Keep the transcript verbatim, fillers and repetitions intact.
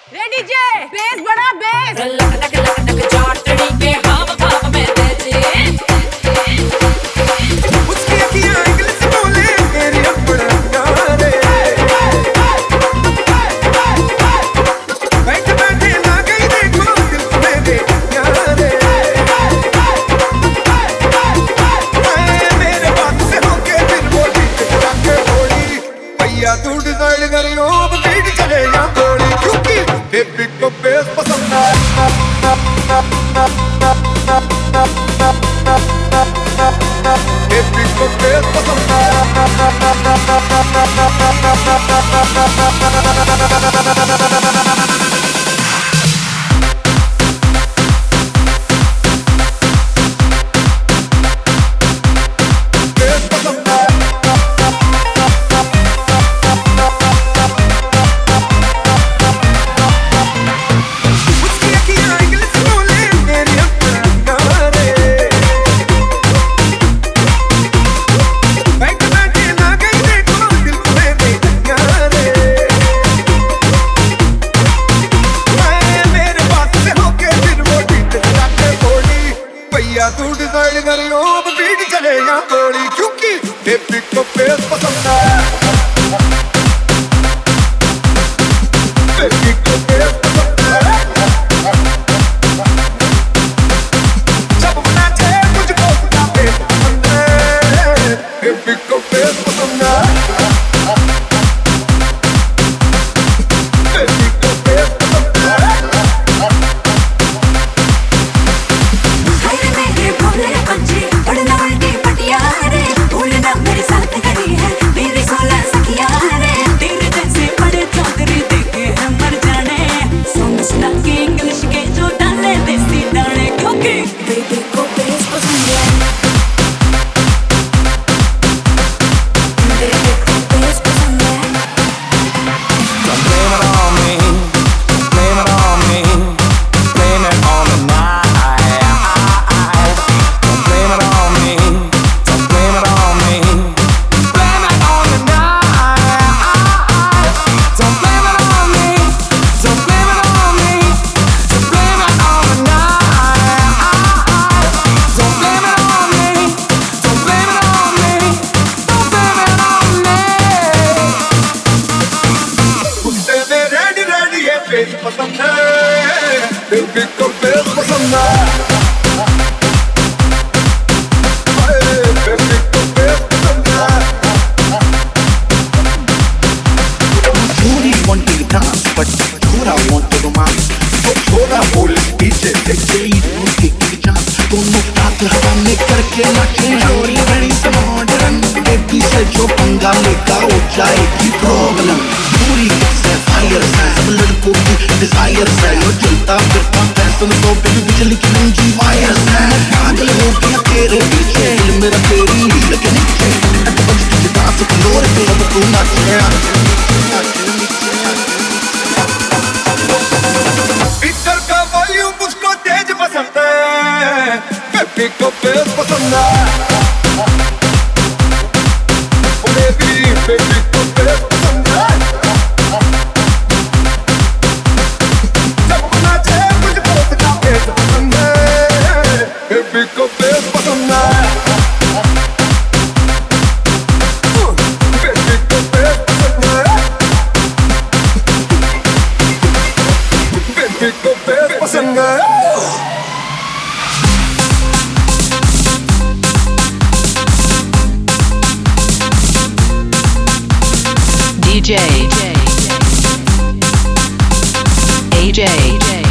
ready जे बेस बड़ा बेस लक लक लक लक चौटड़ी के हाव भाव में तेरे उसकी अखियां इंग्लिश बोले मेरी अपना गाने बैठ बैठे ना गई देखो दिल में दे यारे मेरे बात से होके दिल बोली जाके बोली भैया तू डिसाइड करियो अब बीट चले या गोली क्योंकि बेबी को बेस पसंद है बेबी को बेस पसंद है तू डिसाइड करियो अब बीट चले या गोली क्योंकि बेबी को बेस पसंद है बेबी को बेस पसंद है जब नाचे मुझको खुदा बेस पसंद है बेबी को बेस पसंद है बेबी को बेस पसंद है पसंद है बेबी को बेस पसंद है बेबी को बेस पसंद है Shorty want to dance but Chora want to romance so Chora बोले डीजे देखते ही उसकी की चांस दोनों हाथ हवा में करके नाचे Chori बड़ी से मॉडर्न बेबी से जो पंगा लेगा हो जाएगी प्रॉब्लम पूरी से फायर से सब लड़कों की डिजायर से लो चलता फिरता फैशन तो बेबी बिजली की लंजी वायर से पागल हो गया तेरे पीछे दिल मेरा तेरी हील के नीचे अट बज तुझे डांस फ्लोर पे अब तू नाचे स्पीकर का वॉल्यूम उसको तेज पसंद है बेबी को बेस पसंद है बेबी बेबी को बेस पसंद है जब नाचे मुझको तेरा बेस पसंद है बेबी को बेस पसंद है बेबी को बेस पसंद है बेबी को बेस पसंद है D J A J